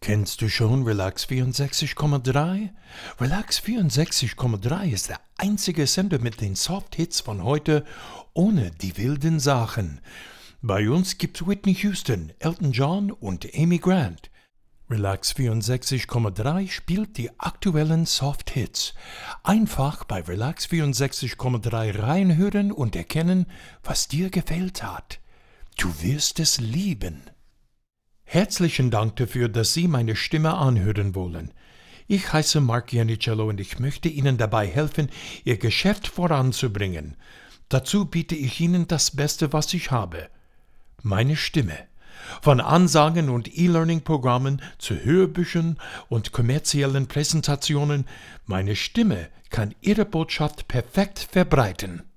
Kennst du schon Relax 64,3? Relax 64,3 ist der einzige Sender mit den Soft-Hits von heute ohne die wilden Sachen. Bei uns gibt's Whitney Houston, Elton John und Amy Grant. Relax 64,3 spielt die aktuellen Soft-Hits. Einfach bei Relax 64,3 reinhören und erkennen, was dir gefällt hat. Du wirst es lieben. Herzlichen Dank dafür, dass Sie meine Stimme anhören wollen. Ich heiße Mark Iannicello und ich möchte Ihnen dabei helfen, Ihr Geschäft voranzubringen. Dazu biete ich Ihnen das Beste, was ich habe: meine Stimme. Von Ansagen und E-Learning-Programmen zu Hörbüchern und kommerziellen Präsentationen, meine Stimme kann Ihre Botschaft perfekt verbreiten.